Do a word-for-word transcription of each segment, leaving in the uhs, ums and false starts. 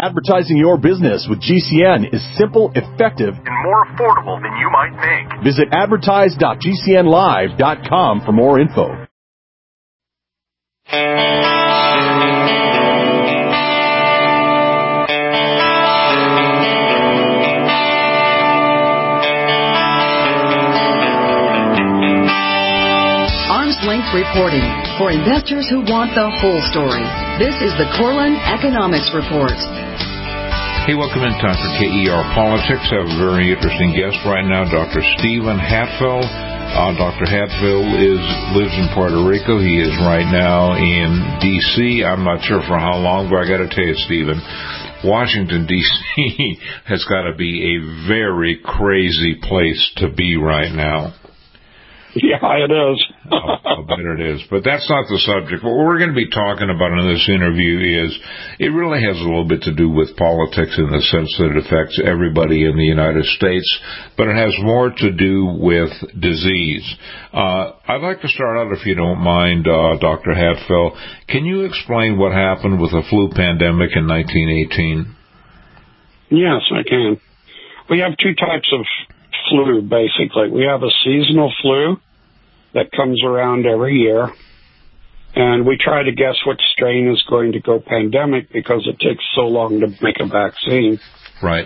Advertising your business with G C N is simple, effective, and more affordable than you might think. Visit advertise dot g c n live dot com for more info. Arm's Length Reporting for investors who want the whole story. This is the Corlin Economics Report. Hey, welcome in time for K E R Politics. I have a very interesting guest right now, Doctor Stephen Hatfield. Uh, Doctor Hatfield is lives in Puerto Rico. He is right now in D C I'm not sure for how long, but I got to tell you, Stephen, Washington, D C has got to be a very crazy place to be right now. Yeah, it is. oh, I bet it is. But that's not the subject. What we're going to be talking about in this interview is it really has a little bit to do with politics in the sense that it affects everybody in the United States, but it has more to do with disease. Uh, I'd like to start out, if you don't mind, uh, Doctor Hatfield. Can you explain what happened with the flu pandemic in nineteen eighteen? Yes, I can. We have two types of flu, basically. We have a seasonal flu that comes around every year, and we try to guess which strain is going to go pandemic because it takes so long to make a vaccine. Right.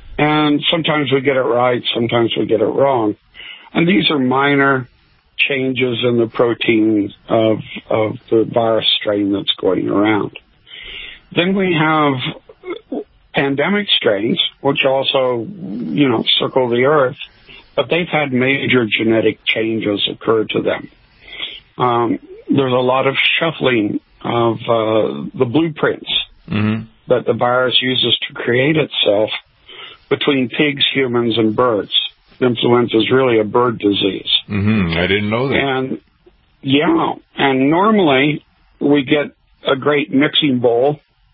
And sometimes we get it right, sometimes we get it wrong. And these are minor changes in the protein of, of the virus strain that's going around. Then we have pandemic strains, which also, you know, circle the earth, but they've had major genetic changes occur to them. Um, there's a lot of shuffling of uh, the blueprints mm-hmm. that the virus uses to create itself between pigs, humans, and birds. Influenza is really a bird disease. Mm-hmm. I didn't know that. And, yeah, and normally we get a great mixing bowl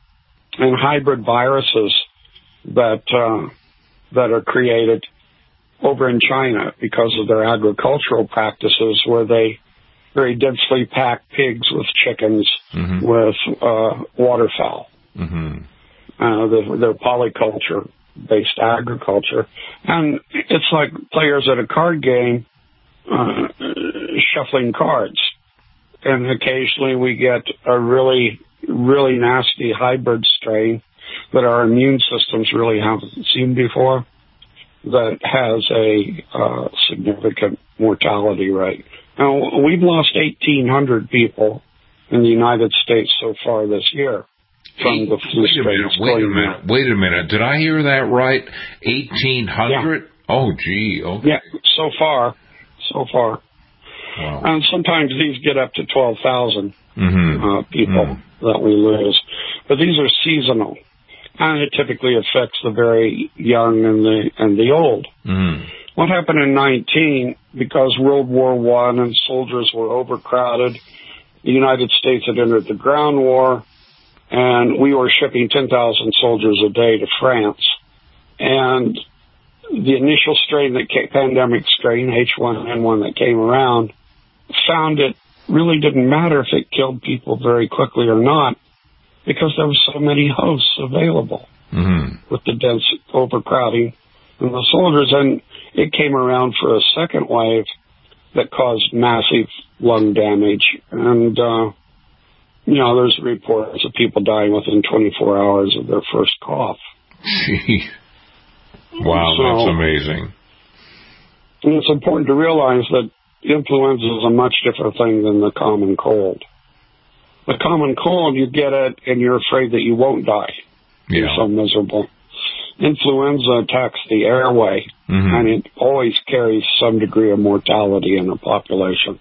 and hybrid viruses that uh, that are created over in China because of their agricultural practices, where they very densely pack pigs with chickens, mm-hmm. with uh, waterfowl. Mm-hmm. Uh, they're, they're polyculture-based agriculture. And it's like players at a card game uh, shuffling cards. And occasionally we get a really really nasty hybrid strain that our immune systems really haven't seen before that has a uh, significant mortality rate. Now, we've lost eighteen hundred people in the United States so far this year from the flu strains. Wait a minute, wait a minute. Did I hear that right? eighteen hundred? Yeah. Oh, gee, okay. Yeah, so far, so far. Wow. And sometimes these get up to twelve thousand mm-hmm. uh, people mm-hmm. that we lose. But these are seasonal, and it typically affects the very young and the and the old. Mm-hmm. What happened in nineteen, because World War One and soldiers were overcrowded, the United States had entered the ground war, and we were shipping ten thousand soldiers a day to France. And the initial strain, that came, pandemic strain, H one N one that came around, found it really didn't matter if it killed people very quickly or not, because there were so many hosts available mm-hmm. with the dense overcrowding and the soldiers. And it came around for a second wave that caused massive lung damage. And, uh, you know, there's reports of people dying within twenty-four hours of their first cough. Gee. Wow, so, that's amazing. And it's important to realize that influenza is a much different thing than the common cold. The common cold, you get it and you're afraid that you won't die. Yeah. You're so miserable. Influenza attacks the airway, mm-hmm. and it always carries some degree of mortality in the population.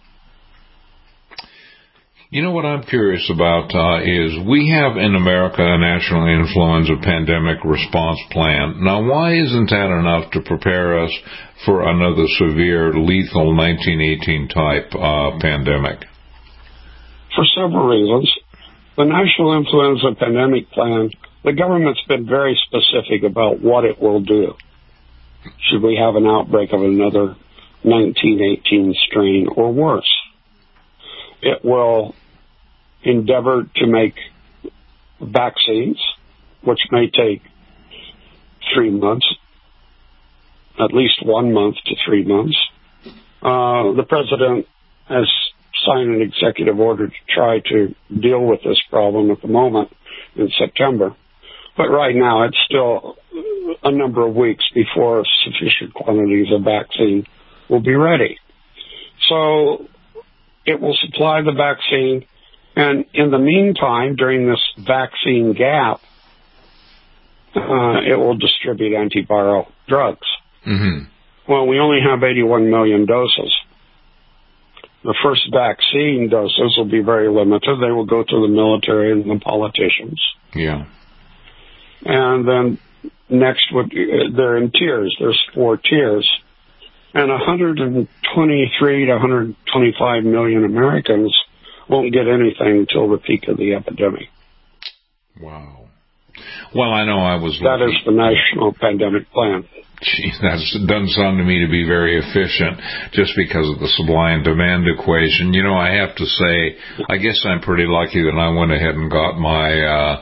You know what I'm curious about uh, is we have in America a national influenza pandemic response plan. Now, why isn't that enough to prepare us for another severe, lethal nineteen eighteen type uh, pandemic? For several reasons. The National Influenza Pandemic Plan, the government's been very specific about what it will do should we have an outbreak of another nineteen eighteen strain or worse. It will endeavor to make vaccines which may take three months, at least one month to three months. Uh, the president has signed an executive order to try to deal with this problem at the moment in September. But right now, it's still a number of weeks before sufficient quantities of vaccine will be ready. So it will supply the vaccine, and in the meantime, during this vaccine gap, uh, it will distribute antiviral drugs. Mm-hmm. Well, we only have eighty-one million doses. The first vaccine doses will be very limited. They will go to the military and the politicians. Yeah. And then next, would they're in tiers. There's four tiers. And one hundred twenty-three to one hundred twenty-five million Americans won't get anything until the peak of the epidemic. Wow. Well, I know I was... That is the national pandemic plan. Gee, that doesn't sound to me to be very efficient just because of the supply and demand equation. You know, I have to say, I guess I'm pretty lucky that I went ahead and got my... Uh,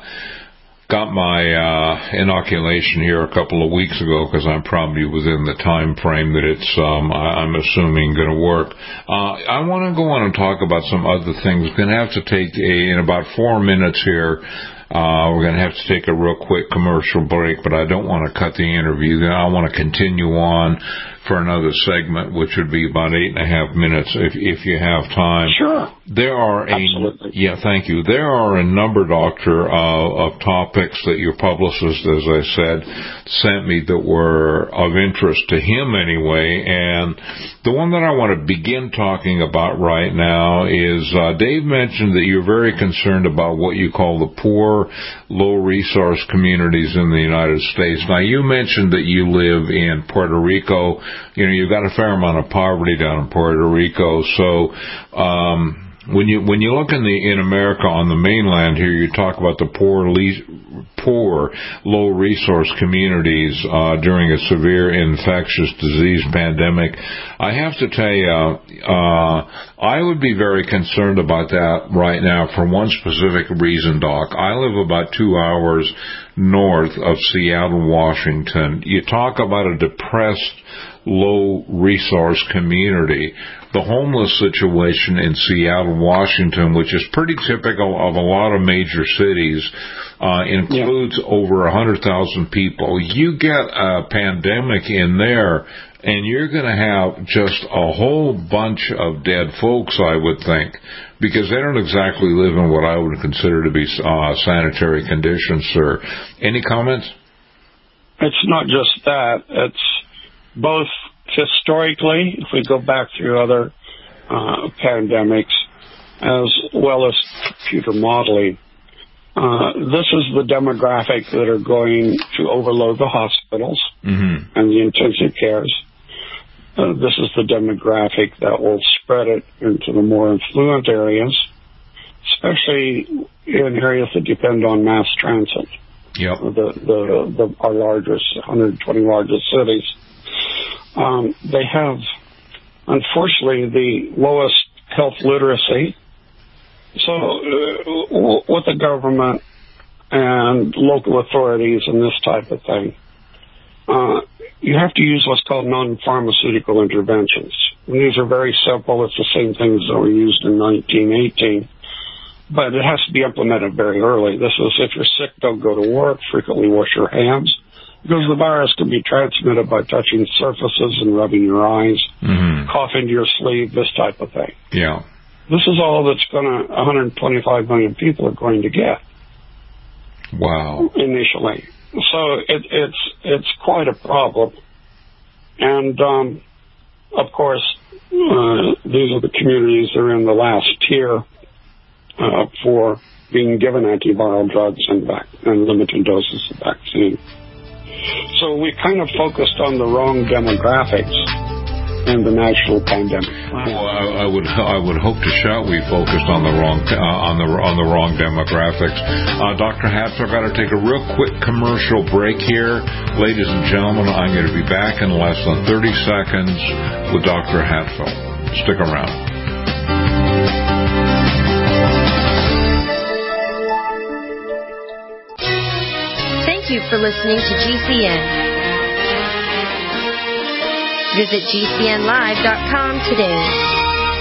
Got my uh, inoculation here a couple of weeks ago because I'm probably within the time frame that it's, um, I'm assuming, going to work. Uh, I want to go on and talk about some other things. We're going to have to take a, in about four minutes here. Uh, we're going to have to take a real quick commercial break, but I don't want to cut the interview. Then I want to continue on for another segment, which would be about eight and a half minutes if if you have time. Sure. There are a Absolutely. yeah, thank you. There are a number, Doctor, uh, of topics that your publicist, as I said, sent me that were of interest to him anyway. And the one that I want to begin talking about right now is uh, Dave mentioned that you're very concerned about what you call the poor, low-resource communities in the United States. Now, you mentioned that you live in Puerto Rico. You know, you've got a fair amount of poverty down in Puerto Rico. So, um, when you when you look in the in America on the mainland here, you talk about the poor, le- poor, low resource communities uh, during a severe infectious disease pandemic. I have to tell you, uh, I would be very concerned about that right now for one specific reason, Doc. I live about two hours north of Seattle, Washington. You talk about a depressed, low-resource community. The homeless situation in Seattle, Washington, which is pretty typical of a lot of major cities, uh, includes yeah. over one hundred thousand people. You get a pandemic in there, and you're going to have just a whole bunch of dead folks, I would think, because they don't exactly live in what I would consider to be uh, sanitary conditions, sir. Any comments? It's not just that. It's both historically, if we go back through other uh, pandemics, as well as computer modeling. Uh, this is the demographic that are going to overload the hospitals mm-hmm. and the intensive cares. Uh, this is the demographic that will spread it into the more affluent areas, especially in areas that depend on mass transit. Yep. The, the, the, our largest, one hundred twenty largest cities. Um, they have, unfortunately, the lowest health literacy. So uh, with the government and local authorities and this type of thing, uh, you have to use what's called non-pharmaceutical interventions. And these are very simple. It's the same things that were used in nineteen eighteen. But it has to be implemented very early. This is, if you're sick, don't go to work. Frequently wash your hands. Because the virus can be transmitted by touching surfaces and rubbing your eyes, mm-hmm. cough into your sleeve, this type of thing. Yeah. This is all that's going to, one hundred twenty-five million people are going to get. Wow. Initially. So it, it's it's quite a problem. And, um, of course, uh, these are the communities that are in the last tier uh, for being given antiviral drugs and, vac- and limited doses of vaccine. So we kind of focused on the wrong demographics in the national pandemic. Well, I, I would I would hope to shout we focused on the wrong uh, on the on the wrong demographics. Uh, Doctor Hatfill, I've got to take a real quick commercial break here, ladies and gentlemen. I'm going to be back in less than thirty seconds with Doctor Hatfill. Stick around. Thank you for listening to G C N. Visit G C N live dot com today.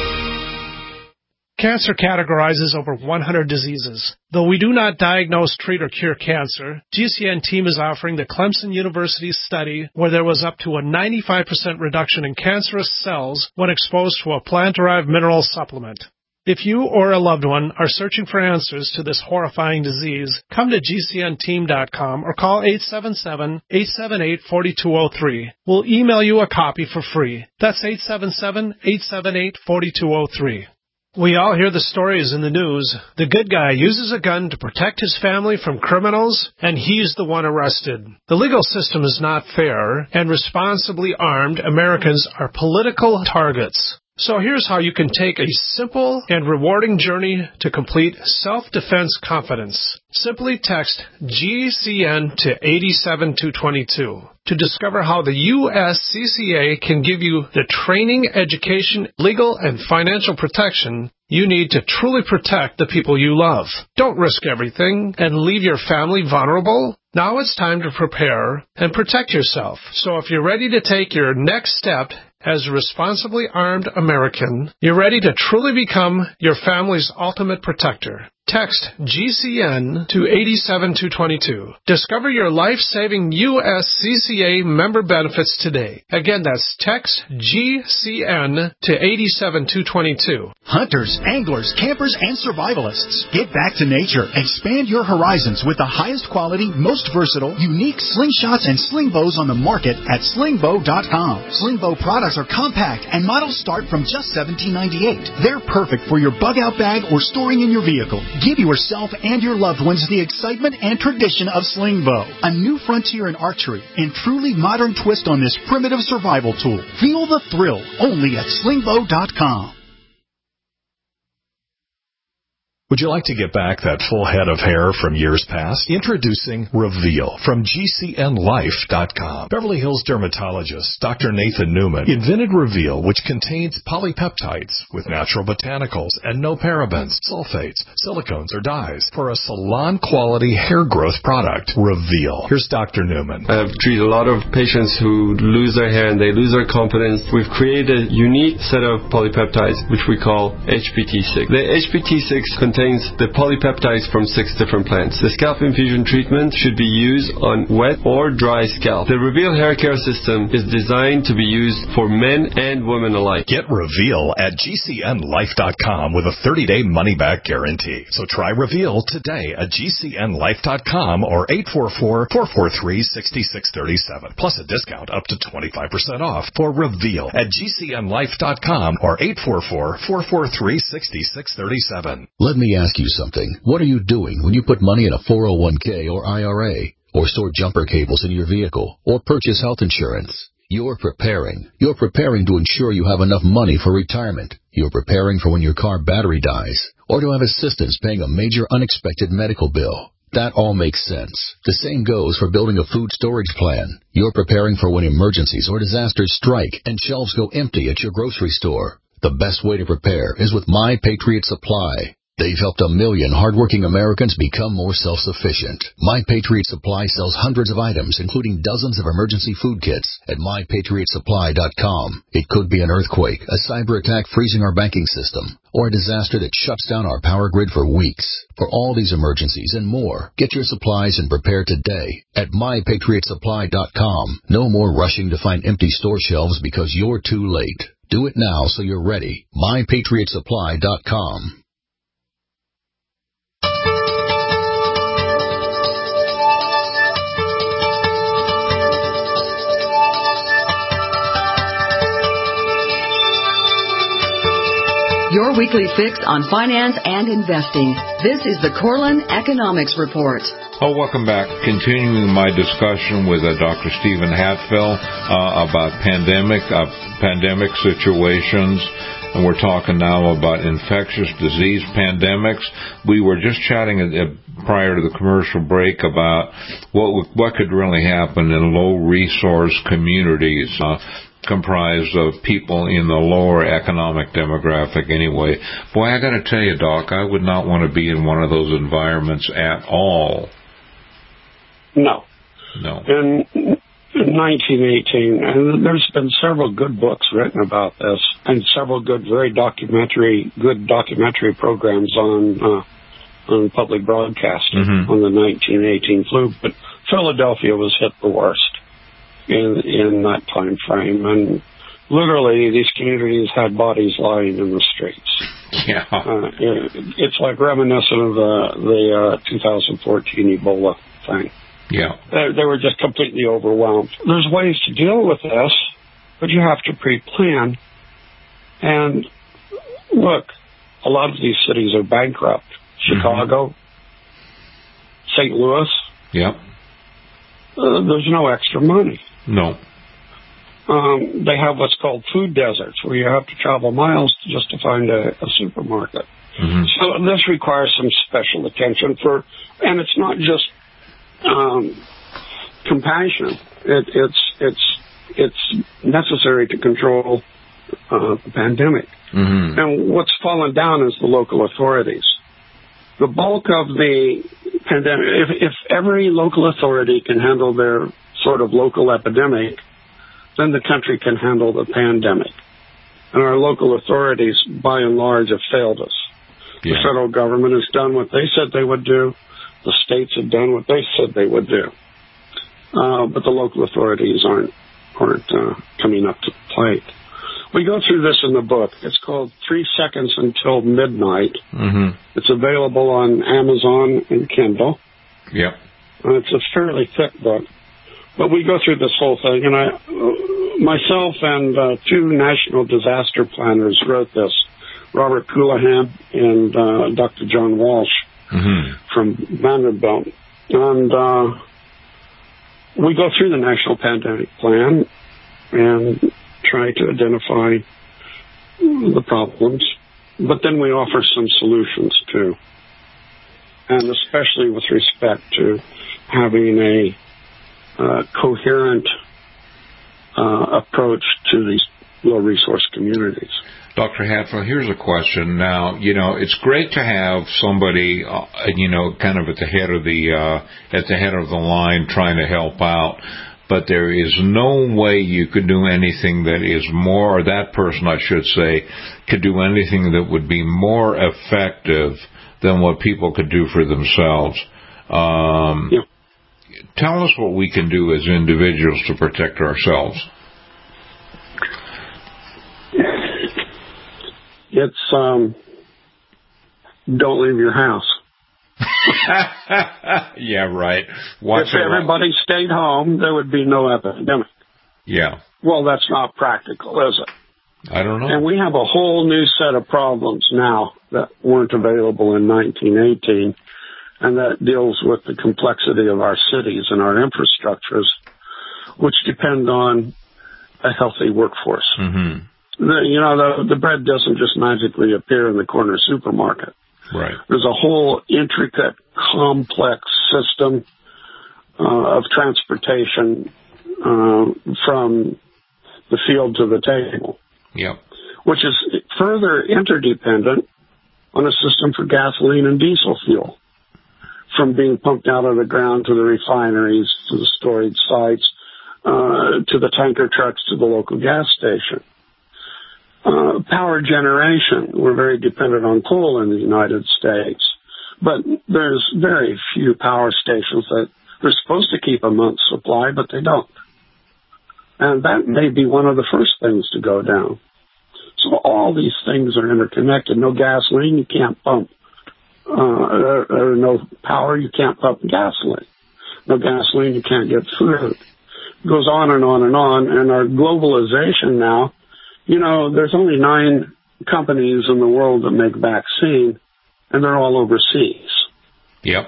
Cancer categorizes over one hundred diseases. Though we do not diagnose, treat, or cure cancer, G C N team is offering the Clemson University study where there was up to a ninety-five percent reduction in cancerous cells when exposed to a plant-derived mineral supplement. If you or a loved one are searching for answers to this horrifying disease, come to G C N team dot com or call eight seven seven, eight seven eight, four two zero three. We'll email you a copy for free. That's eight seven seven, eight seven eight, four two zero three. We all hear the stories in the news. The good guy uses a gun to protect his family from criminals, and he's the one arrested. The legal system is not fair, and responsibly armed Americans are political targets. So here's how you can take a simple and rewarding journey to complete self-defense confidence. Simply text G C N to eight seven two two two to discover how the U S C C A can give you the training, education, legal, and financial protection you need to truly protect the people you love. Don't risk everything and leave your family vulnerable. Now it's time to prepare and protect yourself. So if you're ready to take your next step as a responsibly armed American, you're ready to truly become your family's ultimate protector. Text G C N to eight seven two two two. Discover your life-saving U S C C A member benefits today. Again, that's text G C N to eight seven two two two. Hunters, anglers, campers, and survivalists, get back to nature. Expand your horizons with the highest quality, most versatile, unique slingshots and sling bows on the market at sling bow dot com. Sling bow products are compact and models start from just seventeen ninety-eight. They're perfect for your bug-out bag or storing in your vehicle. Give yourself and your loved ones the excitement and tradition of sling bow, a new frontier in archery and truly modern twist on this primitive survival tool. Feel the thrill only at sling bow dot com. Would you like to get back that full head of hair from years past? Introducing Reveal from G C N life dot com. Beverly Hills dermatologist Doctor Nathan Newman invented Reveal, which contains polypeptides with natural botanicals and no parabens, sulfates, silicones, or dyes for a salon-quality hair growth product. Reveal. Here's Doctor Newman. I've treated a lot of patients who lose their hair and they lose their confidence. We've created a unique set of polypeptides, which we call H P T six. The H P T six contains the polypeptides from six different plants. The scalp infusion treatment should be used on wet or dry scalp. The Reveal hair care system is designed to be used for men and women alike. Get Reveal at G C N life dot com with a thirty-day money-back guarantee. So try Reveal today at G C N life dot com or eight four four, four four three, six six three seven. Plus a discount up to twenty-five percent off for Reveal at G C N life dot com or eight four four, four four three, six six three seven. Let me ask you something. What are you doing when you put money in a four oh one k or I R A, or store jumper cables in your vehicle, or purchase health insurance? You're preparing. You're preparing to ensure you have enough money for retirement. You're preparing for when your car battery dies, or to have assistance paying a major unexpected medical bill. That all makes sense. The same goes for building a food storage plan. You're preparing for when emergencies or disasters strike and shelves go empty at your grocery store. The best way to prepare is with My Patriot Supply. They've helped a million hardworking Americans become more self-sufficient. My Patriot Supply sells hundreds of items, including dozens of emergency food kits at my patriot supply dot com. It could be an earthquake, a cyber attack freezing our banking system, or a disaster that shuts down our power grid for weeks. For all these emergencies and more, get your supplies and prepare today at my patriot supply dot com. No more rushing to find empty store shelves because you're too late. Do it now so you're ready. my patriot supply dot com. Your weekly fix on finance and investing. This is the Corlin Economics Report. Oh, welcome back. Continuing my discussion with uh, Doctor Stephen Hatfill uh, about pandemic, uh, pandemic situations. And we're talking now about infectious disease pandemics. We were just chatting uh, prior to the commercial break about what what could really happen in low-resource communities. Uh, comprised of people in the lower economic demographic anyway. Boy, I got to tell you, Doc, I would not want to be in one of those environments at all. No, No. In, in nineteen eighteen, and there's been several good books written about this, and several good, very documentary, good documentary programs on uh, on public broadcasting mm-hmm. on the nineteen eighteen flu. But Philadelphia was hit the worst in in that time frame, and literally these communities had bodies lying in the streets. Yeah, uh, it, it's like reminiscent of the the uh, two thousand fourteen Ebola thing. Yeah, they, they were just completely overwhelmed. There's ways to deal with this, but you have to pre-plan. And look, a lot of these cities are bankrupt. Chicago, mm-hmm. Saint Louis. Yep. Uh, there's no extra money. No. Um, they have what's called food deserts, where you have to travel miles just to find a, a supermarket. Mm-hmm. So this requires some special attention for, and it's not just um, compassion. It, it's it's it's necessary to control uh, the pandemic. Mm-hmm. And what's fallen down is the local authorities. The bulk of the pandemic, if, if every local authority can handle their sort of local epidemic, then the country can handle the pandemic. And our local authorities, by and large, have failed us. Yeah. The federal government has done what they said they would do. The states have done what they said they would do. Uh, but the local authorities aren't aren't uh, coming up to the plate. We go through this in the book. It's called Three Seconds Until Midnight. Mm-hmm. It's available on Amazon and Kindle. Yep. Uh, it's a fairly thick book. But we go through this whole thing, and I, myself and uh, two national disaster planners wrote this, Robert Coulihan and uh, Doctor John Walsh mm-hmm. from Vanderbilt. And uh, we go through the National Pandemic Plan and try to identify the problems, but then we offer some solutions too, and especially with respect to having a uh, coherent uh, approach to these low-resource communities. Doctor Hatfield, here's a question. Now, you know, it's great to have somebody, uh, you know, kind of at the head of the uh, at the head of the line trying to help out. But there is no way you could do anything that is more, or that person, I should say, could do anything that would be more effective than what people could do for themselves. Um, yep. Tell us what we can do as individuals to protect ourselves. It's, um, don't leave your house. Yeah, right. Watch if everybody out. stayed home, there would be no epidemic. Yeah. Well, that's not practical, is it? I don't know. And we have a whole new set of problems now that weren't available in nineteen eighteen, and that deals with the complexity of our cities and our infrastructures, which depend on a healthy workforce. Mm-hmm. The, you know, the, the bread doesn't just magically appear in the corner supermarket. Right. There's a whole intricate, complex system uh, of transportation uh, from the field to the table. Yep. Which is further interdependent on a system for gasoline and diesel fuel, from being pumped out of the ground to the refineries, to the storage sites, uh, to the tanker trucks, to the local gas station. Uh, power generation, we're very dependent on coal in the United States, but there's very few power stations that they're supposed to keep a month's supply, but they don't. And that may be one of the first things to go down. So all these things are interconnected. No gasoline, you can't pump. Uh, or, or no power, you can't pump gasoline. No gasoline, you can't get food. It goes on and on and on, and our globalization now, you know, there's only nine companies in the world that make vaccine, and they're all overseas. Yep.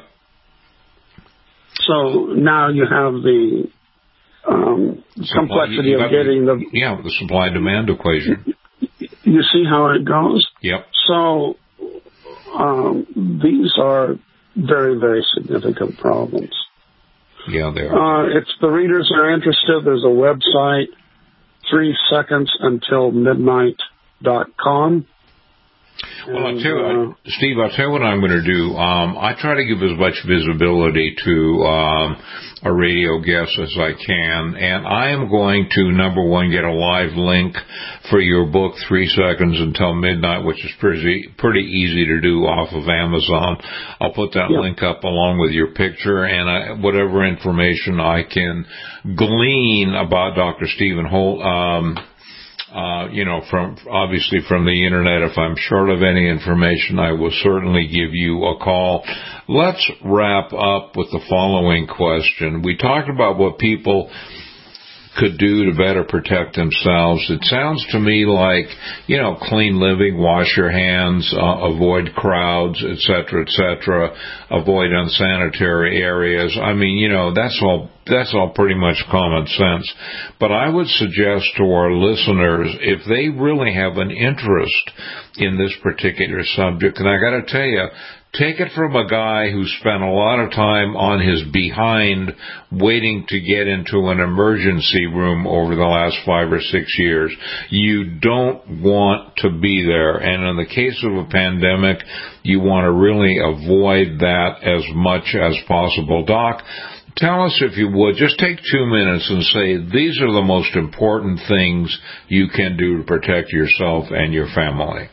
So now you have the um, complexity of getting the... Yeah, the supply-demand equation. You see how it goes? Yep. So um, these are very, very significant problems. Yeah, they are. Uh, if the readers are interested, there's a website, three seconds until midnight dot com. Well, I'll tell you, uh, Steve, I'll tell you what I'm going to do. Um, I try to give as much visibility to um, a radio guest as I can, and I am going to, number one, get a live link for your book, Three Seconds Until Midnight, which is pretty, pretty easy to do off of Amazon. I'll put that yeah. link up along with your picture and I, whatever information I can glean about Doctor Stephen Holt. Um, Uh, you know, from obviously from the internet. If I'm short of any information, I will certainly give you a call. Let's wrap up with the following question. We talked about what people could do to better protect themselves. It sounds to me like, you know, clean living, wash your hands, uh, avoid crowds, et cetera, et cetera, avoid unsanitary areas. I mean, you know, that's all, that's all pretty much common sense. But I would suggest to our listeners, if they really have an interest in this particular subject, and I got to tell you, take it from a guy who spent a lot of time on his behind waiting to get into an emergency room over the last five or six years. You don't want to be there. And in the case of a pandemic, you want to really avoid that as much as possible. Doc, tell us, if you would, just take two minutes and say, these are the most important things you can do to protect yourself and your family.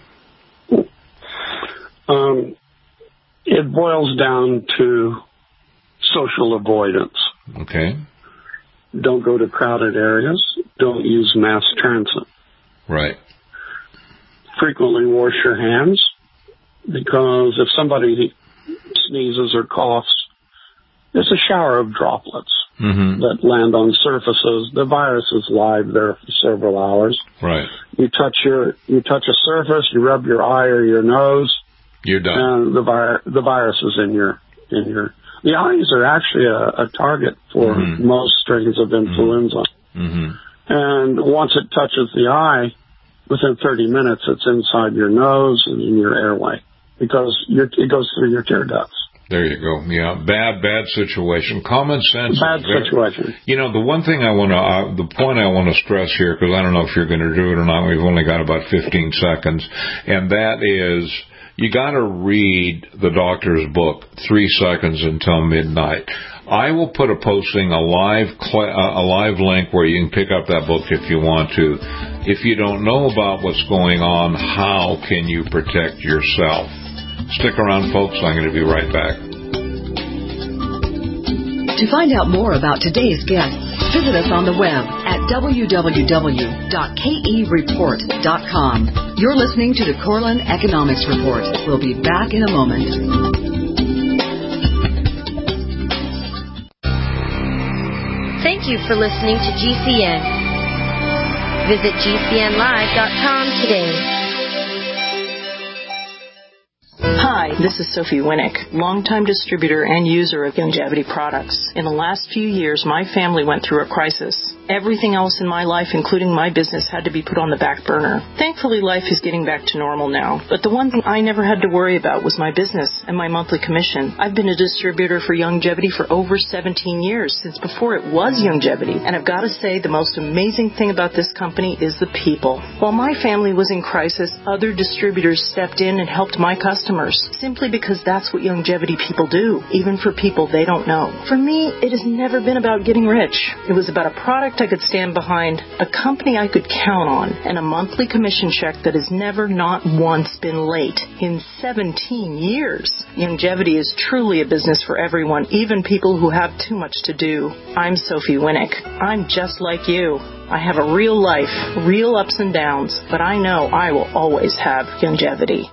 Um, It boils down to social avoidance. Okay. Don't go to crowded areas. Don't use mass transit. Right. Frequently wash your hands, because if somebody sneezes or coughs, there's a shower of droplets mm-hmm. that land on surfaces. The virus is live there for several hours. Right. You touch your, you touch a surface, you rub your eye or your nose, you're done. And the, vi- the virus is in your, in your, the eyes are actually a, a target for mm-hmm. most strains of influenza. Mm-hmm. And once it touches the eye, within thirty minutes, it's inside your nose and in your airway, because you're, it goes through your tear ducts. There you go. Yeah, bad, bad situation. Common sense. Bad situation. You know, the one thing I want to, uh, the point I want to stress here, because I don't know if you're going to do it or not, we've only got about fifteen seconds, and that is, you got to read the doctor's book, Three Seconds Until Midnight. I will put a posting, a live cl- a live link where you can pick up that book if you want to. If you don't know about what's going on, how can you protect yourself? Stick around, folks. I'm going to be right back. To find out more about today's guest, visit us on the web at w w w dot k e report dot com. You're listening to the Corlin Economics Report. We'll be back in a moment. Thank you for listening to G C N. Visit g c n live dot com today. Hi, this is Sophie Winnick, longtime distributor and user of Youngevity products. In the last few years, my family went through a crisis. Everything else in my life, including my business, had to be put on the back burner. Thankfully, life is getting back to normal now. But the one thing I never had to worry about was my business and my monthly commission. I've been a distributor for Youngevity for over seventeen years, since before it was Youngevity. And I've got to say, the most amazing thing about this company is the people. While my family was in crisis, other distributors stepped in and helped my customers, simply because that's what Youngevity people do, even for people they don't know. For me, it has never been about getting rich. It was about a product I could stand behind, a company I could count on, and a monthly commission check that has never, not once, been late in seventeen years. Youngevity is truly a business for everyone, even people who have too much to do. I'm Sophie Winnick. I'm just like you. I have a real life, real ups and downs, but I know I will always have Youngevity.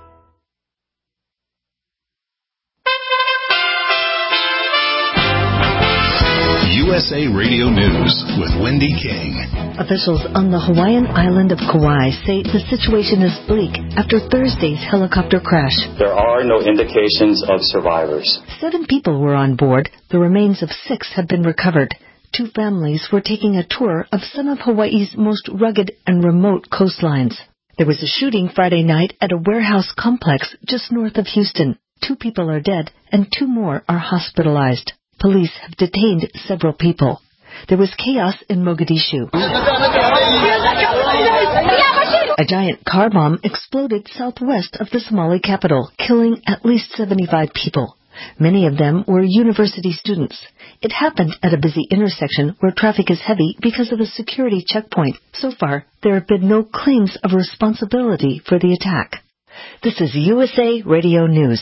U S A Radio News with Wendy King. Officials on the Hawaiian island of Kauai say the situation is bleak after Thursday's helicopter crash. There are no indications of survivors. Seven people were on board. The remains of six have been recovered. Two families were taking a tour of some of Hawaii's most rugged and remote coastlines. There was a shooting Friday night at a warehouse complex just north of Houston. Two people are dead and two more are hospitalized. Police have detained several people. There was chaos in Mogadishu. A giant car bomb exploded southwest of the Somali capital, killing at least seventy-five people. Many of them were university students. It happened at a busy intersection where traffic is heavy because of a security checkpoint. So far, there have been no claims of responsibility for the attack. This is U S A Radio News.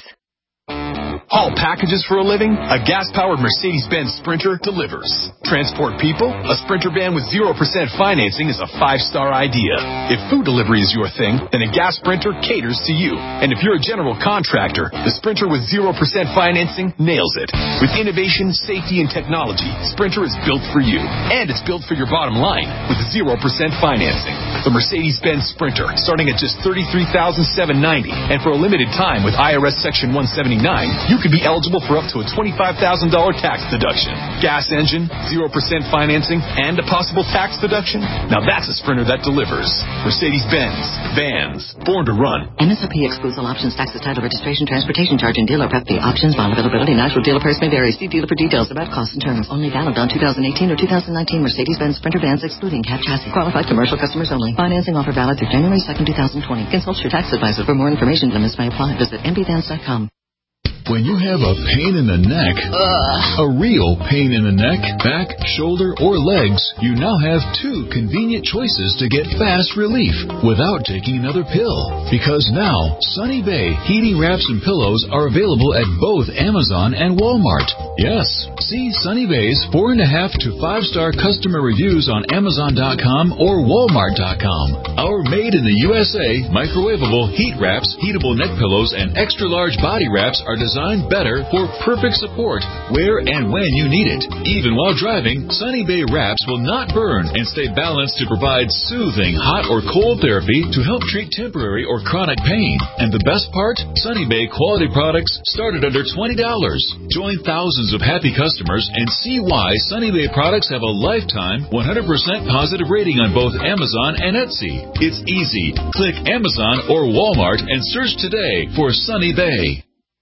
Haul packages for a living? A gas-powered Mercedes-Benz Sprinter delivers. Transport people? A Sprinter van with zero percent financing is a five-star idea. If food delivery is your thing, then a gas Sprinter caters to you. And if you're a general contractor, the Sprinter with zero percent financing nails it. With innovation, safety, and technology, Sprinter is built for you. And it's built for your bottom line with zero percent financing. The Mercedes-Benz Sprinter, starting at just thirty-three thousand seven hundred ninety dollars. And for a limited time with I R S Section one seventy-nine, you could be eligible for up to a twenty-five thousand dollars tax deduction. Gas engine, zero percent financing, and a possible tax deduction? Now that's a Sprinter that delivers. Mercedes-Benz. Vans. Born to run. M S R P excludes all options, taxes, title, registration, transportation charge, and dealer prep fee. Options, bond availability, and actual dealer price may vary. See dealer for details about costs and terms. Only valid on two thousand eighteen or two thousand nineteen Mercedes-Benz Sprinter vans excluding cab chassis. Qualified commercial customers only. Financing offer valid through January second, two thousand twenty. Consult your tax advisor for more information. Limits may apply. Visit m b vans dot com. When you have a pain in the neck, uh, a real pain in the neck, back, shoulder, or legs, you now have two convenient choices to get fast relief without taking another pill. Because now, Sunny Bay heating wraps and pillows are available at both Amazon and Walmart. Yes, see Sunny Bay's four and a half to five star customer reviews on Amazon dot com or Walmart dot com. Our made in the U S A microwavable heat wraps, heatable neck pillows, and extra large body wraps are designed Designed better for perfect support where and when you need it. Even while driving, Sunny Bay wraps will not burn and stay balanced to provide soothing hot or cold therapy to help treat temporary or chronic pain. And the best part? Sunny Bay quality products start at under twenty dollars. Join thousands of happy customers and see why Sunny Bay products have a lifetime one hundred percent positive rating on both Amazon and Etsy. It's easy. Click Amazon or Walmart and search today for Sunny Bay.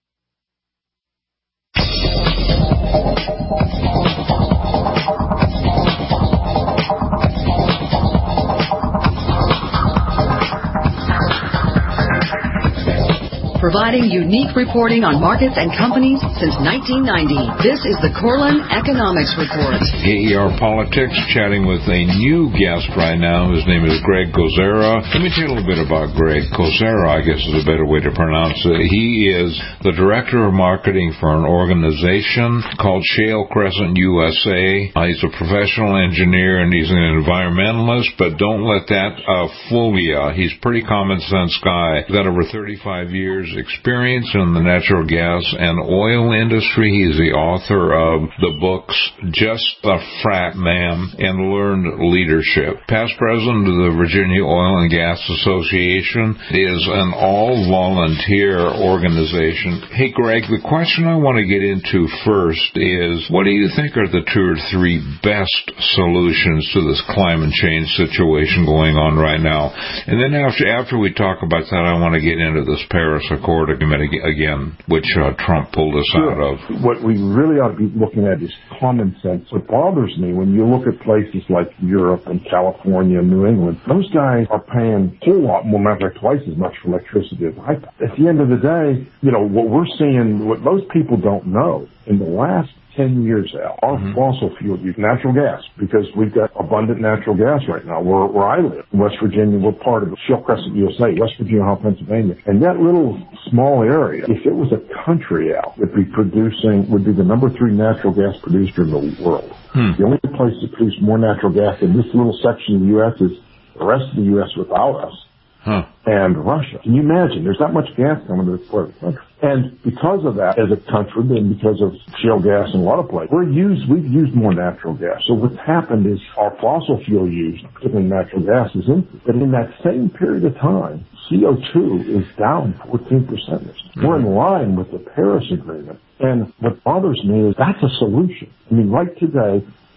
Providing unique reporting on markets and companies since nineteen ninety. This is the Corlin Economics Report. A E R Politics, chatting with a new guest right now. His name is Greg Koczera. Let me tell you a little bit about Greg. Koczera, I guess, is a better way to pronounce it. He is the Director of Marketing for an organization called Shale Crescent U S A. Uh, he's a professional engineer and he's an environmentalist, but don't let that uh, fool you. He's a pretty common sense guy. He's got over thirty-five years experience in the natural gas and oil industry. He's the author of the books Just a Frack Man and Learned Leadership. Past president of the Virginia Oil and Gas Association, is an all-volunteer organization. Hey, Greg, the question I want to get into first is, what do you think are the two or three best solutions to this climate change situation going on right now? And then after after we talk about that, I want to get into this Paris Accord agreement again, which uh, Trump pulled us sure. out of. What we really ought to be looking at is common sense. What bothers me when you look at places like Europe and California and New England, those guys are paying a whole lot more, matter of fact, twice as much for electricity as I pay. At the end of the day, you know, what we're seeing, what most people don't know, in the last ten years out, our mm-hmm. fossil fuel use, natural gas, because we've got abundant natural gas right now where, where I live. In West Virginia, we're part of Shale Crescent U S A, West Virginia, Ohio, Pennsylvania. And that little small area, if it was a country out, would be producing, would be the number three natural gas producer in the world. Hmm. The only place to produce more natural gas in this little section of the U S is the rest of the U S without us. Huh. And Russia. Can you imagine? There's not much gas coming to this part of the country. And because of that, as a country, and because of shale gas in a lot of places, we're used, we've used more natural gas. So what's happened is our fossil fuel use, particularly natural gas, is increased. But in that same period of time, C O two is down fourteen percent. We're in line with the Paris Agreement. And what bothers me is that's a solution. I mean, right today,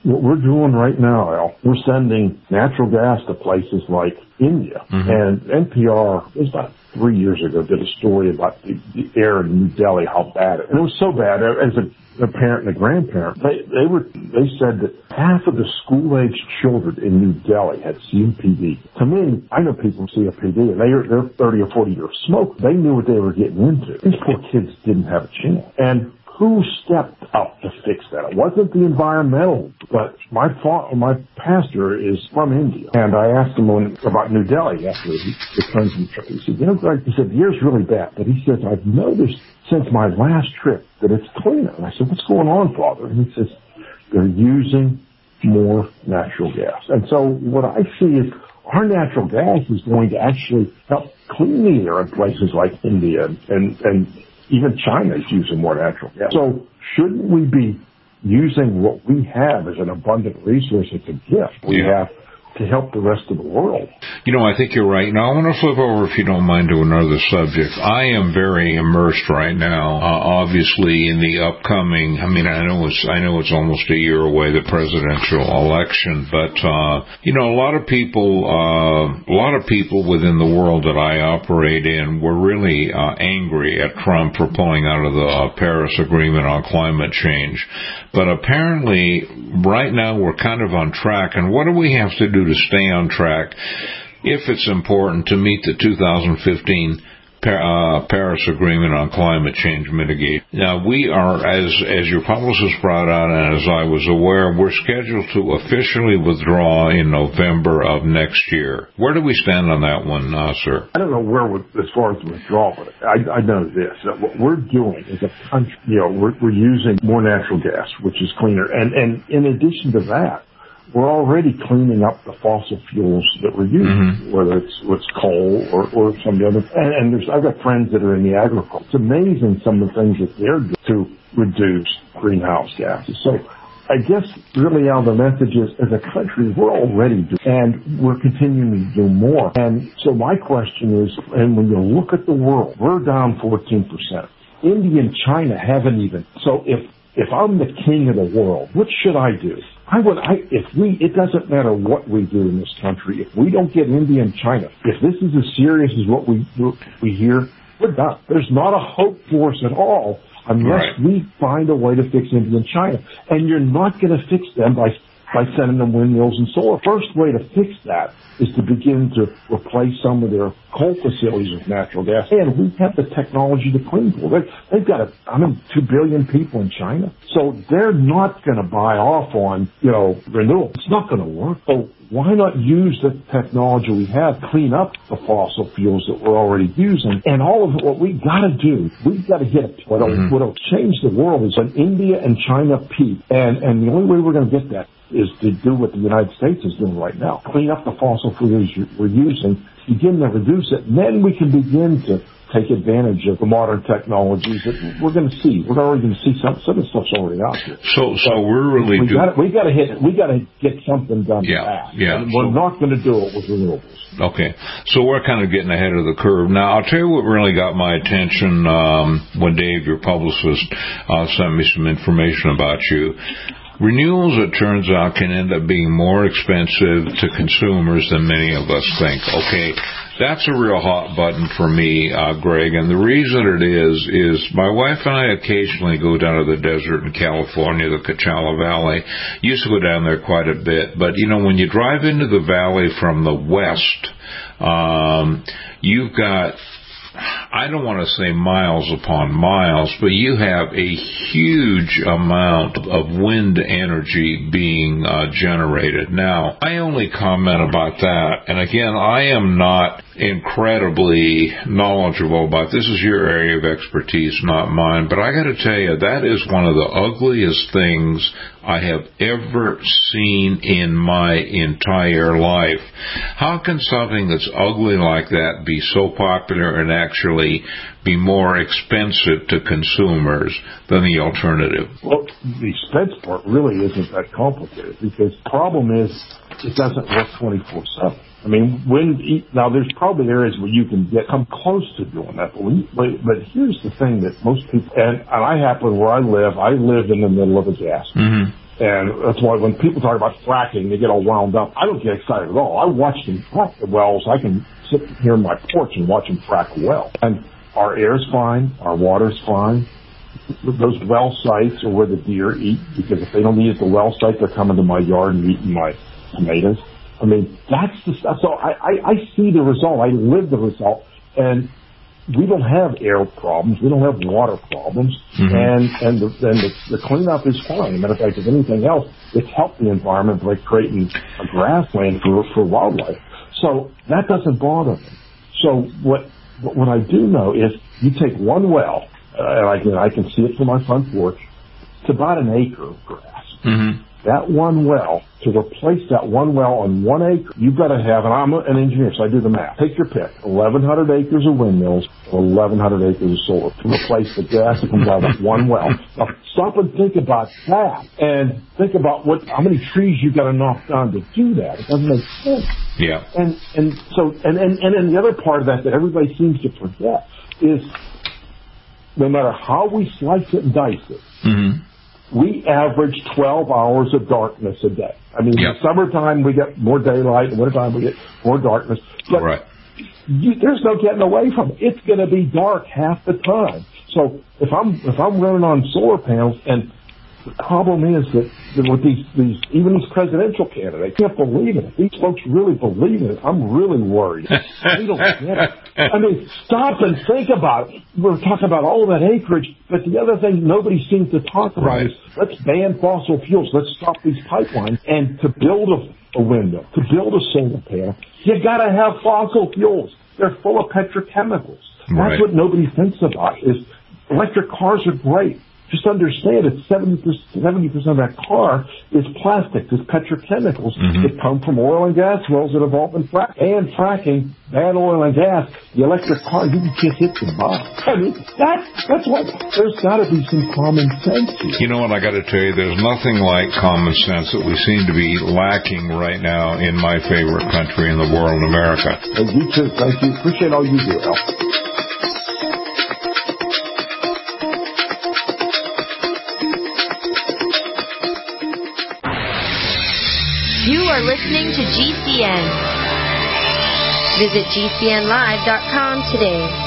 what we're doing right now, Al, we're sending natural gas to places like India. Mm-hmm. And N P R, it was about three years ago, did a story about the, the air in New Delhi, how bad it, and it was so bad. As a a parent and a grandparent, they, they were, they said that half of the school-aged children in New Delhi had C O P D. To me, I know people with C O P D, and they are, they're thirty or forty years smoke. They knew what they were getting into. These poor kids didn't have a chance. And who stepped up to fix that? It wasn't the environmental, but my fa- my pastor is from India, and I asked him when, about New Delhi after he returned from the trip. He said, you know, Greg, he said, the air's really bad, but he says, I've noticed since my last trip that it's cleaner. And I said, what's going on, Father? And he says, they're using more natural gas. And so what I see is our natural gas is going to actually help clean the air in places like India and, and even China is using more natural gas. So shouldn't we be using what we have as an abundant resource, as a gift we yeah. have to help the rest of the world? You know, I think you're right. Now, I want to flip over, if you don't mind, to another subject. I am very immersed right now, uh, obviously, in the upcoming, I mean, I know it's, I know it's almost a year away, the presidential election, but, uh, you know, a lot of people, uh, a lot of people within the world that I operate in were really, uh, angry at Trump for pulling out of the uh, Paris Agreement on climate change. But apparently, right now, we're kind of on track. And what do we have to do to stay on track if it's important to meet the two thousand fifteen uh, Paris Agreement on climate change mitigation? Now, we are, as as your publicist brought out, and as I was aware, we're scheduled to officially withdraw in November of next year. Where do we stand on that one, uh, sir? I don't know where, we're, as far as the withdrawal, but I, I know this, that what we're doing is a country, you know, we're, we're using more natural gas, which is cleaner. And, and in addition to that, we're already cleaning up the fossil fuels that we're using, mm-hmm. whether it's, it's coal or, or some of the other. And, and there's, I've got friends that are in the agriculture. It's amazing some of the things that they're doing to reduce greenhouse gases. So I guess really, Al, the message is, as a country, we're already doing, and we're continuing to do more. And so my question is, and when you look at the world, we're down fourteen percent. India and China haven't even. So if If I'm the king of the world, what should I do? I would, I, if we, it doesn't matter what we do in this country, if we don't get India and China, if this is as serious as what we, we hear, we're done. There's not a hope for us at all unless right. we find a way to fix India and China. And you're not going to fix them by, by sending them windmills and solar. First way to fix that is to begin to replace some of their coal facilities with natural gas. And we have the technology to clean coal. They, they've got, a, I mean, two billion people in China. So they're not going to buy off on, you know, renewable. It's not going to work. So why not use the technology we have, clean up the fossil fuels that we're already using? And all of what we've got to do, we've got to hit a, what'll, mm-hmm. what'll change the world is when India and China peak. And, and the only way we're going to get that is to do what the United States is doing right now. Clean up the fossil fuels we're using, begin to reduce it, and then we can begin to take advantage of the modern technologies that we're going to see. We're already going to see some, some of the stuff's already out there. So, so, so we're really we got we got to hit. We got to get something done. Yeah, fast. yeah. And we're so, not going to do it with renewables. Okay, so we're kind of getting ahead of the curve. Now, I'll tell you what really got my attention um, when Dave, your publicist, uh, sent me some information about you. Renewals, it turns out, can end up being more expensive to consumers than many of us think. Okay, that's a real hot button for me, uh, Greg, and the reason it is, is my wife and I occasionally go down to the desert in California, the Coachella Valley. Used to go down there quite a bit, but, you know, when you drive into the valley from the west, um, you've got, I don't want to say miles upon miles, but you have a huge amount of wind energy being uh, generated. Now, I only comment about that, and again, I am not incredibly knowledgeable about this. Is your area of expertise, not mine, but I got to tell you, that is one of the ugliest things I have ever seen in my entire life. How can something that's ugly like that be so popular and actually be more expensive to consumers than the alternative? Well, the expense part really isn't that complicated because the problem is it doesn't work twenty-four seven. I mean, when now there's probably areas where you can get come close to doing that, but, when you, but, but here's the thing that most people, and, and I happen where I live, I live in the middle of a gas. Mm-hmm. And that's why when people talk about fracking, they get all wound up. I don't get excited at all. I watch them frack the wells. I can sit here on my porch and watch them frack a well. And our air's fine. Our water's fine. Those well sites are where the deer eat, because if they don't eat at the well site, they're coming to my yard and eating my tomatoes. I mean, that's the stuff. So I, I, I see the result. I live the result. And we don't have air problems. We don't have water problems. Mm-hmm. And, and, the, and the, the cleanup is fine. As a matter of fact, if anything else, it's helped the environment by creating a grassland for, for wildlife. So that doesn't bother me. So what, what I do know is you take one well, uh, and I can, I can see it from my front porch. It's about an acre of grass. Mm-hmm. That one well, to replace that one well on one acre, you've got to have, and I'm an engineer, so I do the math. Take your pick, eleven hundred acres of windmills or eleven hundred acres of solar to replace the grass that comes out of one well. Now, stop and think about that, and think about what how many trees you've got to knock down to do that. It doesn't make sense. Yeah. And and so and and and then the other part of that that everybody seems to forget is, no matter how we slice it and dice it. Mm-hmm. We average twelve hours of darkness a day. I mean, yep. In the summertime we get more daylight, in the wintertime we get more darkness. But right. you, there's no getting away from it. It's going to be dark half the time. So if I'm if I'm running on solar panels, and the problem is that with these these even these presidential candidates, they can't believe it. If these folks really believe it, I'm really worried. They don't get it. I mean, stop and think about it. We're talking about all that acreage, but the other thing nobody seems to talk about right. is let's ban fossil fuels. Let's stop these pipelines. And to build a, a window, to build a solar panel, you got to have fossil fuels. They're full of petrochemicals. That's right. What nobody thinks about. Is electric cars are great. Just understand that seventy percent of that car is plastics, is petrochemicals mm-hmm. that come from oil and gas wells that have all been fracked. And fracking, bad oil and gas, the electric car, you can just hit the bottom. I mean, that's, that's what, there's got to be some common sense here. You know what, I got to tell you, there's nothing like common sense that we seem to be lacking right now in my favorite country in the world, America. And you too, thank you. Appreciate all you do, Al. You are listening to G C N. Visit G C N live dot com today.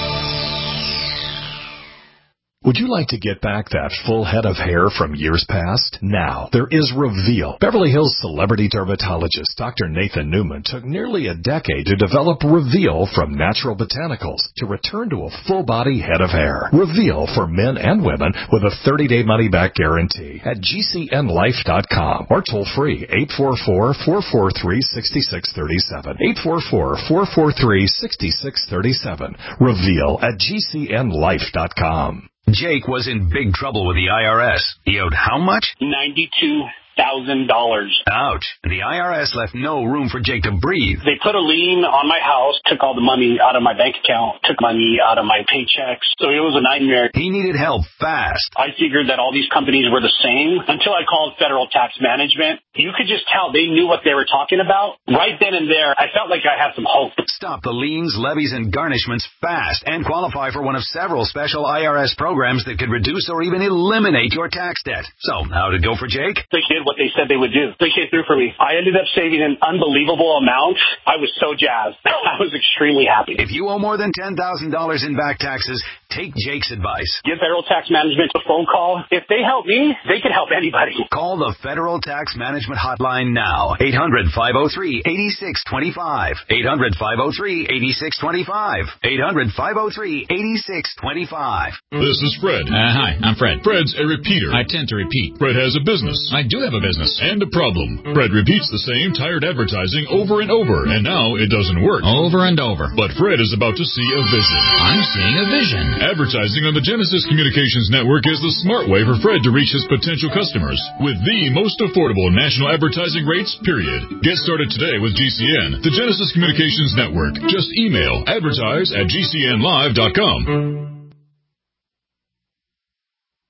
Would you like to get back that full head of hair from years past? Now, there is Reveal. Beverly Hills celebrity dermatologist Doctor Nathan Newman took nearly a decade to develop Reveal from natural botanicals to return to a full-body head of hair. Reveal for men and women with a thirty-day money-back guarantee at G C N life dot com or toll-free eight four four, four four three, six six three seven. eight four four, four four three, six six three seven. Reveal at G C N life dot com. Jake was in big trouble with the I R S. He owed how much? ninety-two thousand dollars. Ouch. The I R S left no room for Jake to breathe. They put a lien on my house, took all the money out of my bank account, took money out of my paychecks. So it was a nightmare. He needed help fast. I figured that all these companies were the same until I called Federal Tax Management. You could just tell they knew what they were talking about. Right then and there, I felt like I had some hope. Stop the liens, levies, and garnishments fast and qualify for one of several special I R S programs that could reduce or even eliminate your tax debt. So, how did it go for Jake? They did what they said they would do. They came through for me. I ended up saving an unbelievable amount. I was so jazzed. I was extremely happy. If you owe more than ten thousand dollars in back taxes, take Jake's advice. Give Federal Tax Management a phone call. If they help me, they can help anybody. Call the Federal Tax Management Hotline now. eight hundred, five oh three, eight six two five. eight hundred, five oh three, eight six two five. eight hundred, five oh three, eight six two five. This is Fred. Uh, hi, I'm Fred. Fred's a repeater. I tend to repeat. Fred has a business. I do have a business. And a problem. Fred repeats the same tired advertising over and over, and now it doesn't work. Over and over. But Fred is about to see a vision. I'm seeing a vision. Advertising on the Genesis Communications Network is the smart way for Fred to reach his potential customers with the most affordable national advertising rates, period. Get started today with G C N, the Genesis Communications Network. Just email advertise at G C N live dot com.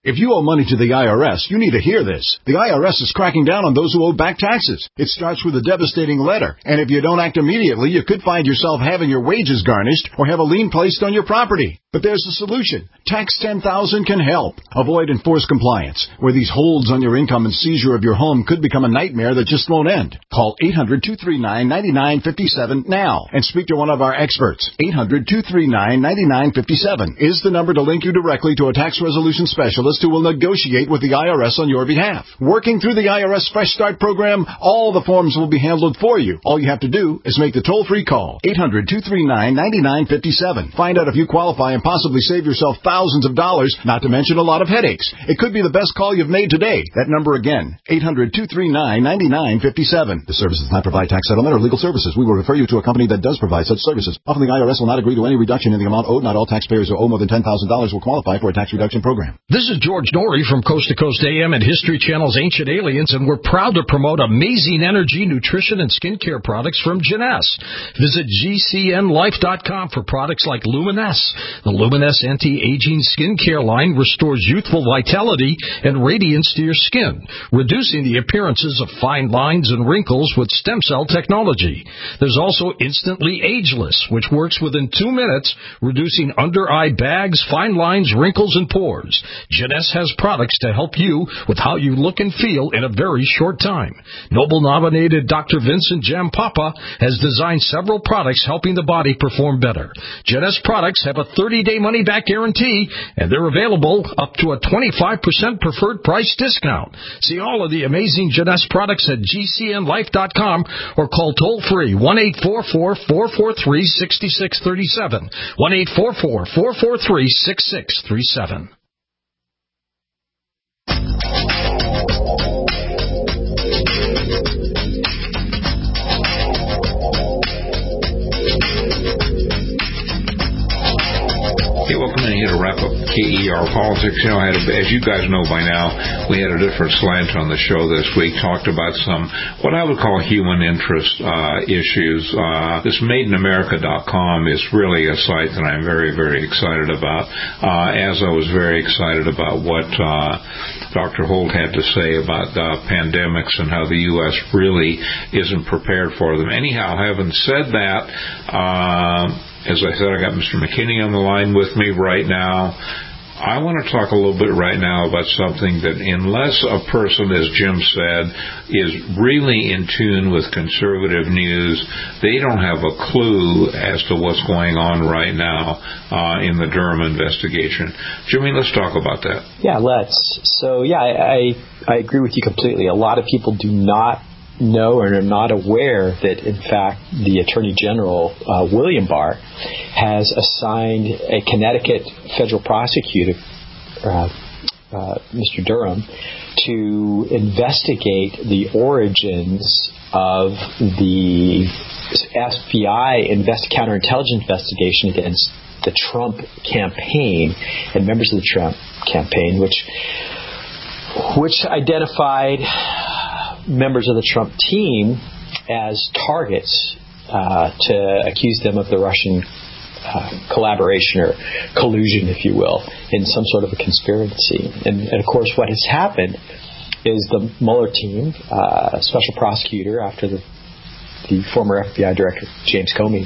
If you owe money to the I R S, you need to hear this. The I R S is cracking down on those who owe back taxes. It starts with a devastating letter, and if you don't act immediately, you could find yourself having your wages garnished or have a lien placed on your property. But there's a solution. Tax ten thousand can help. Avoid enforced compliance, where these holds on your income and seizure of your home could become a nightmare that just won't end. Call eight hundred, two three nine, nine nine five seven now and speak to one of our experts. eight hundred, two three nine, nine nine five seven is the number to link you directly to a tax resolution specialist who will negotiate with the I R S on your behalf. Working through the I R S Fresh Start program, all the forms will be handled for you. All you have to do is make the toll-free call. eight hundred, two three nine, nine nine five seven. Find out if you qualify and possibly save yourself thousands of dollars, not to mention a lot of headaches. It could be the best call you've made today. That number again, eight hundred, two three nine, nine nine five seven. The service does not provide tax settlement or legal services. We will refer you to a company that does provide such services. Often the I R S will not agree to any reduction in the amount owed. Not all taxpayers who owe more than ten thousand dollars will qualify for a tax reduction program. This is George Norrie from Coast to Coast A M and History Channel's Ancient Aliens, and we're proud to promote amazing energy, nutrition, and skincare products from Jeunesse. Visit G C N life dot com for products like Luminesse. The Luminesse anti-aging skincare line restores youthful vitality and radiance to your skin, reducing the appearances of fine lines and wrinkles with stem cell technology. There's also Instantly Ageless, which works within two minutes, reducing under-eye bags, fine lines, wrinkles, and pores. Jeunesse has products to help you with how you look and feel in a very short time. Nobel-nominated Doctor Vincent Jampapa has designed several products helping the body perform better. Jeunesse products have a thirty-day money-back guarantee, and they're available up to a twenty-five percent preferred price discount. See all of the amazing Jeunesse products at G C N life dot com or call toll-free one eight four four, four four three, six six three seven, one eight four four, four four three, six six three seven. Hey, welcome in here to wrap up K E R Politics. You know, I had a, as you guys know by now, we had a different slant on the show this week, talked about some, what I would call human interest uh, issues. Uh, this Made in America dot com is really a site that I'm very, very excited about, uh, as I was very excited about what uh, Doctor Holt had to say about uh, pandemics and how the U S really isn't prepared for them. Anyhow, having said that, uh, as I said, I got Mister McKinney on the line with me right now. I want to talk a little bit right now about something that, unless a person, as Jim said, is really in tune with conservative news, they don't have a clue as to what's going on right now uh, in the Durham investigation. Jimmy, let's talk about that. Yeah, let's. So, yeah, I, I agree with you completely. A lot of people do not know and are not aware that, in fact, the Attorney General, uh, William Barr, has assigned a Connecticut federal prosecutor, uh, uh, Mister Durham, to investigate the origins of the F B I invest- counterintelligence investigation against the Trump campaign and members of the Trump campaign, which which identified members of the Trump team as targets uh, to accuse them of the Russian uh, collaboration or collusion, if you will, in some sort of a conspiracy. And, and of course, what has happened is the Mueller team, uh, special prosecutor after the, the former F B I director James Comey,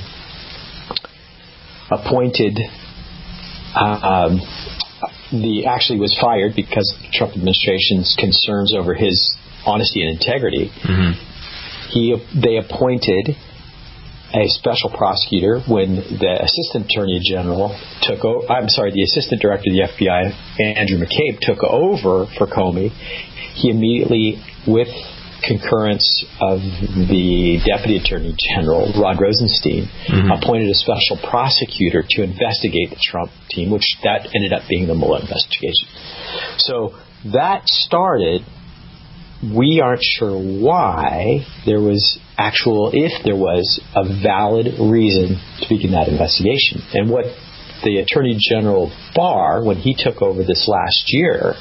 appointed um, the actually was fired because of the Trump administration's concerns over his honesty and integrity. Mm-hmm. He they appointed a special prosecutor when the Assistant Attorney General took over. I'm sorry, the Assistant Director of the F B I, Andrew McCabe, took over for Comey. He immediately, with concurrence of the Deputy Attorney General, Rod Rosenstein, mm-hmm. appointed a special prosecutor to investigate the Trump team, which that ended up being the Mueller investigation. So that started. We aren't sure why there was actual, if there was a valid reason to begin that investigation. And what the Attorney General Barr, when he took over this last year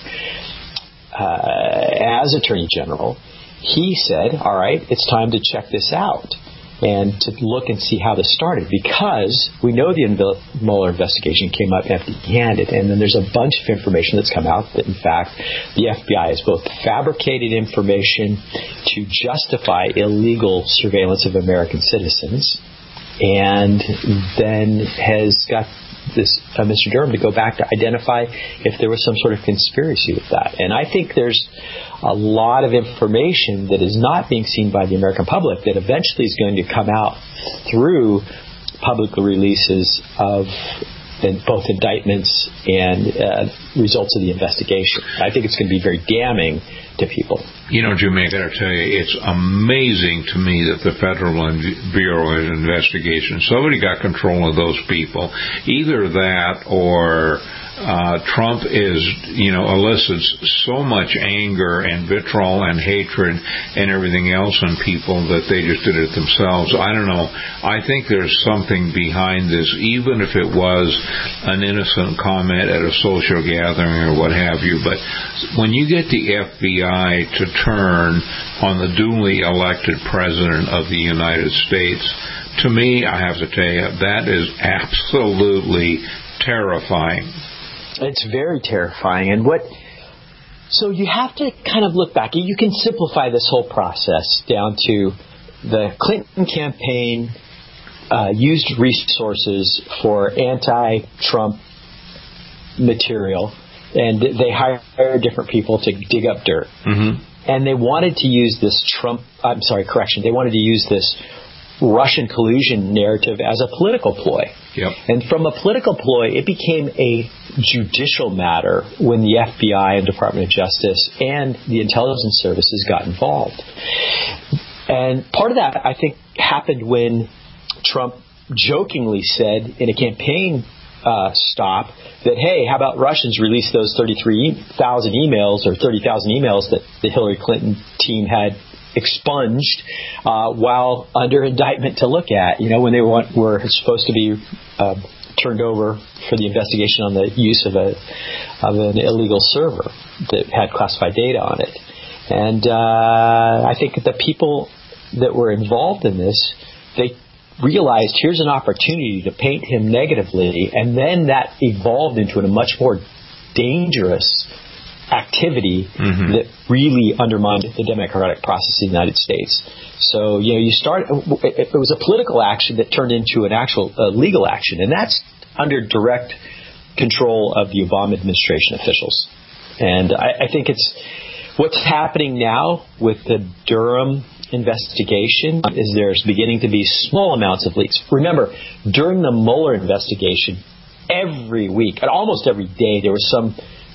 uh, as Attorney General, he said, all right, it's time to check this out. and to look and see how this started, because we know the Mueller investigation came up empty-handed, and then there's a bunch of information that's come out that, in fact, the F B I has both fabricated information to justify illegal surveillance of American citizens, and then has got this uh, Mister Durham to go back to identify if there was some sort of conspiracy with that. And I think there's a lot of information that is not being seen by the American public that eventually is going to come out through public releases of in both indictments and uh, results of the investigation. I think it's going to be very damning to people. You know, Jimmy, I got to tell you, it's amazing to me that the Federal Bureau of Investigation, somebody got control of those people. Either that or uh, Trump is, you know, elicits so much anger and vitriol and hatred and everything else in people that they just did it themselves. I don't know. I think there's something behind this, even if it was an innocent comment at a social gathering or what have you. But when you get the F B I to turn on the duly elected President of the United States, to me, I have to tell you, that is absolutely terrifying. It's very terrifying. And what, so you have to kind of look back. You can simplify this whole process down to the Clinton campaign uh, used resources for anti-Trump material, and they hired different people to dig up dirt. Mm-hmm. And they wanted to use this Trump, I'm sorry, correction, they wanted to use this Russian collusion narrative as a political ploy. Yep. And from a political ploy, it became a judicial matter when the F B I and Department of Justice and the intelligence services got involved. And part of that, I think, happened when Trump jokingly said in a campaign uh, stop that, hey, how about Russians release those thirty-three thousand emails or thirty thousand emails that the Hillary Clinton team had expunged uh, while under indictment to look at, you know, when they were, were supposed to be uh, turned over for the investigation on the use of a of an illegal server that had classified data on it. And uh, I think the people that were involved in this, they realized here's an opportunity to paint him negatively, and then that evolved into a much more dangerous activity mm-hmm. that really undermined the democratic process in the United States. So, you know, you start, it was a political action that turned into an actual uh, legal action, and that's under direct control of the Obama administration officials. And I, I think it's what's happening now with the Durham investigation is there's beginning to be small amounts of leaks. Remember, during the Mueller investigation, every week, and almost every day, there was some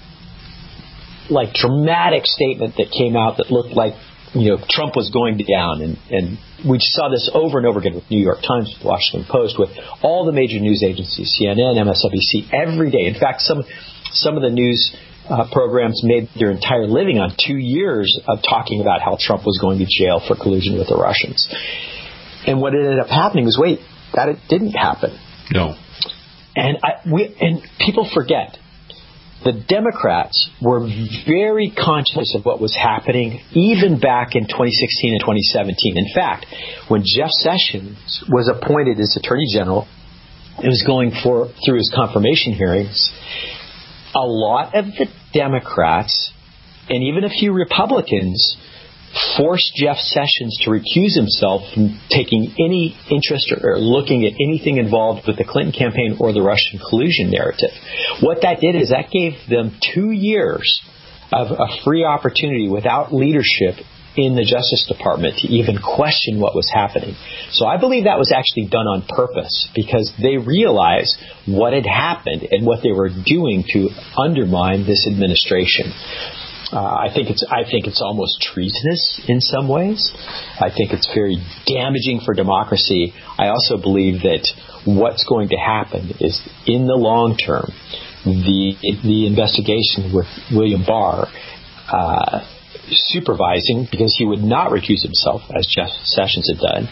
like dramatic statement that came out that looked like, you know, Trump was going down, and, and we saw this over and over again with New York Times, Washington Post, with all the major news agencies, C N N, M S N B C, every day. In fact, some some of the news uh, programs made their entire living on two years of talking about how Trump was going to jail for collusion with the Russians. And what ended up happening was, wait, that it didn't happen. No. And I, we and people forget. The Democrats were very conscious of what was happening even back in twenty sixteen and twenty seventeen. In fact, when Jeff Sessions was appointed as Attorney General and was going for, through his confirmation hearings, a lot of the Democrats and even a few Republicans forced Jeff Sessions to recuse himself from taking any interest or looking at anything involved with the Clinton campaign or the Russian collusion narrative. What that did is that gave them two years of a free opportunity without leadership in the Justice Department to even question what was happening. So I believe that was actually done on purpose because they realized what had happened and what they were doing to undermine this administration. Uh, I think it's I think it's almost treasonous in some ways. I think it's very damaging for democracy. I also believe that what's going to happen is, in the long term, the the investigation with William Barr uh, supervising, because he would not recuse himself, as Jeff Sessions had done,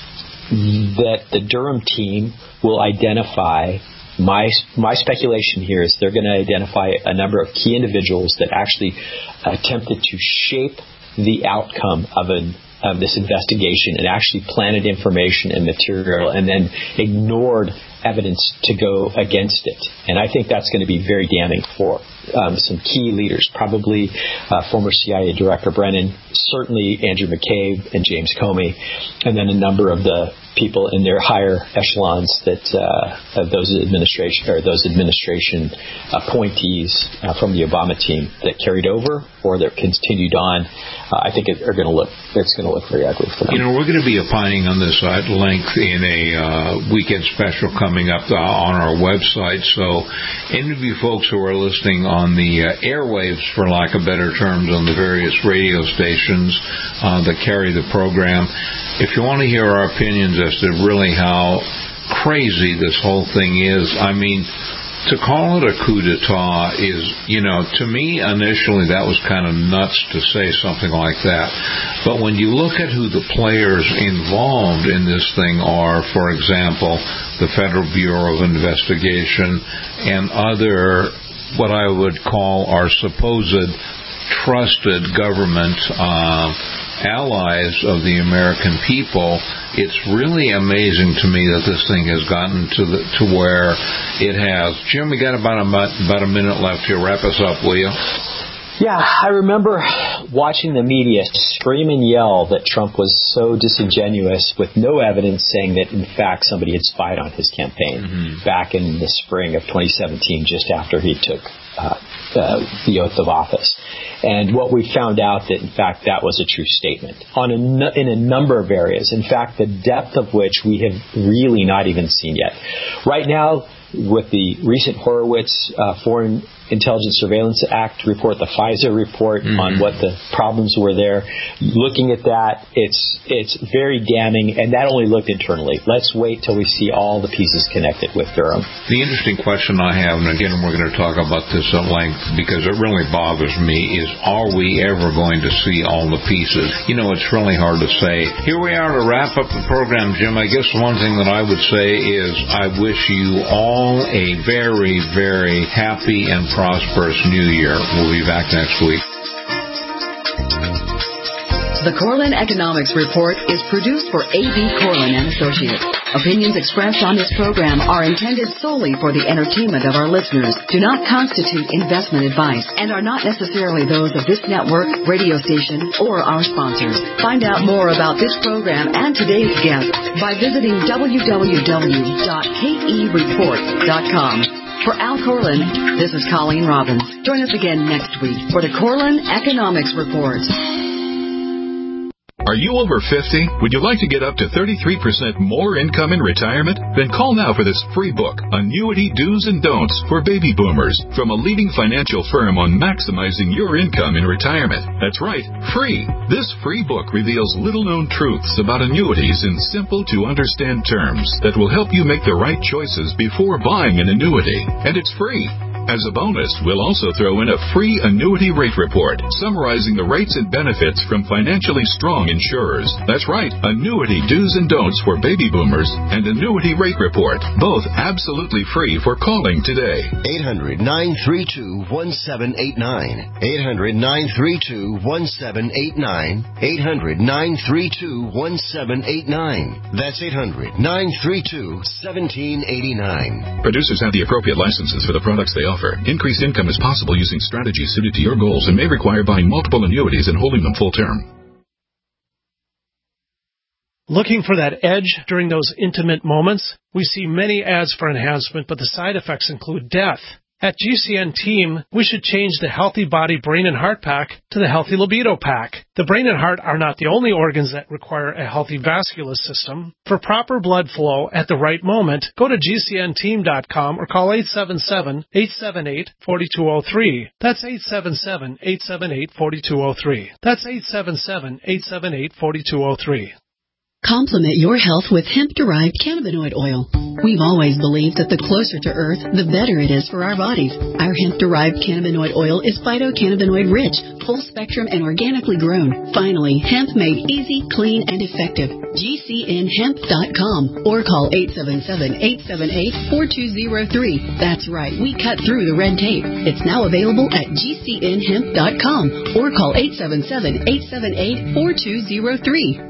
that the Durham team will identify. My my speculation here is they're going to identify a number of key individuals that actually attempted to shape the outcome of an um, this investigation and actually planted information and material and then ignored evidence to go against it. And I think that's going to be very damning for um, some key leaders, probably uh, former C I A Director Brennan, certainly Andrew McCabe and James Comey, and then a number of the people in their higher echelons that uh, of those administration or those administration appointees uh, from the Obama team that carried over or that continued on. Uh, I think it, are going to look it's going to look very ugly for them. You know, we're going to be opining on this at length in a uh, weekend special coming up uh, on our website. So, any of you folks who are listening on the uh, airwaves, for lack of better terms, on the various radio stations uh, that carry the program, if you want to hear our opinions as to really how crazy this whole thing is, I mean, to call it a coup d'etat is, you know, to me initially that was kind of nuts to say something like that. But when you look at who the players involved in this thing are, for example, the Federal Bureau of Investigation and other, what I would call our supposed trusted government uh, allies of the American people, it's really amazing to me that this thing has gotten to the to where it has. Jim, we got about a, about a minute left here. Wrap us up, will you? Yeah, I remember watching the media scream and yell that Trump was so disingenuous with no evidence saying that, in fact, somebody had spied on his campaign mm-hmm. back in the spring of twenty seventeen, just after he took uh, uh, the oath of office. And what we found out that, in fact, that was a true statement on a, in a number of areas. In fact, the depth of which we have really not even seen yet. Right now, with the recent Horowitz uh, Foreign Intelligence Surveillance Act report, the FISA report mm-hmm. on what the problems were there. Looking at that, it's it's very damning, and that only looked internally. Let's wait till we see all the pieces connected with Durham. The interesting question I have, and again, we're going to talk about this at length because it really bothers me, is are we ever going to see all the pieces? You know, it's really hard to say. Here we are to wrap up the program, Jim. I guess one thing that I would say is I wish you all a very, very happy and prosperous New Year. We'll be back next week. The Corlin Economics Report is produced for A B Corlin and Associates. Opinions expressed on this program are intended solely for the entertainment of our listeners, do not constitute investment advice, and are not necessarily those of this network, radio station, or our sponsors. Find out more about this program and today's guest by visiting w w w dot k e report dot com. For Al Corlin, this is Colleen Robbins. Join us again next week for the Corlin Economics Report. Are you over fifty? Would you like to get up to thirty-three percent more income in retirement? Then call now for this free book, Annuity Do's and Don'ts for Baby Boomers, from a leading financial firm on maximizing your income in retirement. That's right, free. This free book reveals little-known truths about annuities in simple-to-understand terms that will help you make the right choices before buying an annuity. And it's free. As a bonus, we'll also throw in a free annuity rate report summarizing the rates and benefits from financially strong insurers. That's right, Annuity Do's and Don'ts for Baby Boomers and Annuity Rate Report, both absolutely free for calling today. eight hundred, nine three two, one seven eight nine. eight hundred, nine three two, one seven eight nine. eight hundred, nine three two, one seven eight nine. That's eight hundred, nine three two, one seven eight nine. Producers have the appropriate licenses for the products they offer. Increased income is possible using strategies suited to your goals and may require buying multiple annuities and holding them full term. Looking for that edge during those intimate moments? We see many ads for enhancement, but the side effects include death. At G C N Team, we should change the Healthy Body, Brain, and Heart Pack to the Healthy Libido Pack. The brain and heart are not the only organs that require a healthy vascular system. For proper blood flow at the right moment, go to G C N team dot com or call eight seven seven, eight seven eight, four two zero three. That's eight seven seven, eight seven eight, four two zero three. That's eight seven seven, eight seven eight, four two zero three. Complement your health with hemp-derived cannabinoid oil. We've always believed that the closer to Earth, the better it is for our bodies. Our hemp-derived cannabinoid oil is phytocannabinoid-rich, full-spectrum, and organically grown. Finally, hemp made easy, clean, and effective. G C N hemp dot com or call eight seven seven, eight seven eight, four two zero three. That's right, we cut through the red tape. It's now available at G C N hemp dot com or call eight seven seven, eight seven eight, four two zero three.